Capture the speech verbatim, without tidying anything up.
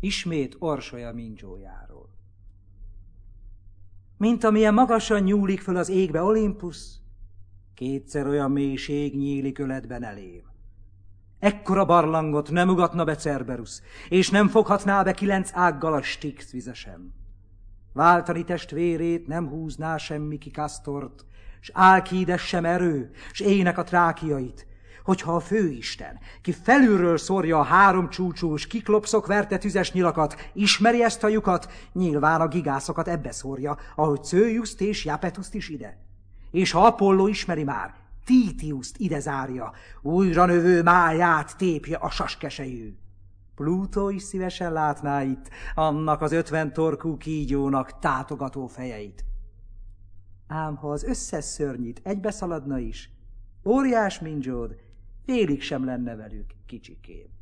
Ismét Orsolya Mindzsójáról. Mint amilyen magasan nyúlik föl az égbe Olimpusz, kétszer olyan mélység nyílik öletben elém. Ekkora barlangot nem ugatna be Cerberus, és nem foghatná be kilenc ággal a Styx vize sem. Váltani testvérét nem húzná semmi ki Kasztort, s Álkides sem erő, s ének a trákiait, hogyha a főisten, ki felülről szórja a három csúcsús, kiklopszok verte tüzes nyilakat, ismeri ezt a lyukat, nyilván a gigászokat ebbe szórja, ahogy Cőjuszt és Japetuszt is ide. És ha Apolló ismeri már, Títiuszt ide zárja, újra növő máját tépje a saskesejű. Plutó is szívesen látná itt annak az ötven torkú kígyónak tátogató fejeit. Ám ha az összes szörnyit egybeszaladna is, óriás Mindzsód félig sem lenne velük kicsikém.